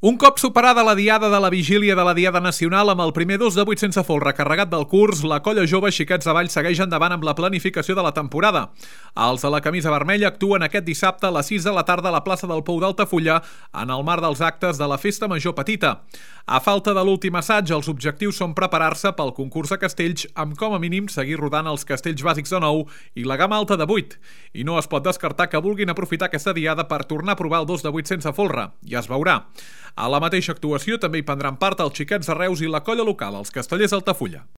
Un cop superada la diada de la vigília de la Diada Nacional amb el primer 2 de 8 sense folre carregat del curs, la colla jove Xiquets de Vall segueix endavant amb la planificació de la temporada. Els de la camisa vermella actuen aquest dissabte a les 6 de la tarda a la plaça del Pou d'Altafulla en el marc dels actes de la Festa Major Petita. A falta de l'últim assaig, els objectius són preparar-se pel concurs de castells amb com a mínim seguir rodant els castells bàsics de 9 i la gamma alta de 8. I no es pot descartar que vulguin aprofitar aquesta diada per tornar a provar el 2 de 8 sense folre. Ja es veurà. A la mateixa actuació també hi prendran part els Xiquets de Reus i la colla local, els Castellers d'Altafulla.